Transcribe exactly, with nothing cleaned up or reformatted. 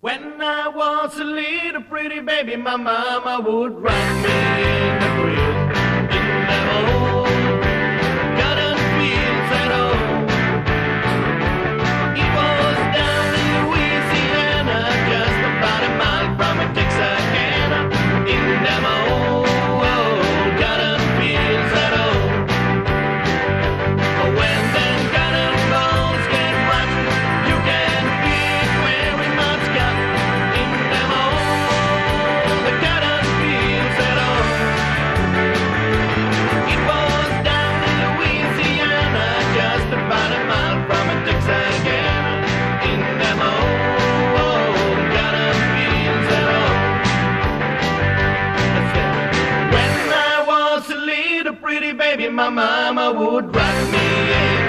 When I was a little pretty baby, my mama would rock me in the crib in them old cotton fields at home. It was down in Louisiana, just about a mile from Texarkana, in them old cotton fields at home. When them cotton balls get rotten, you can feel very much got in them old the cotton fields at home. It was down in Louisiana, just about a mile from Texarkana, in them old cotton fields at home. When I was a little pretty baby, my mama would rock me in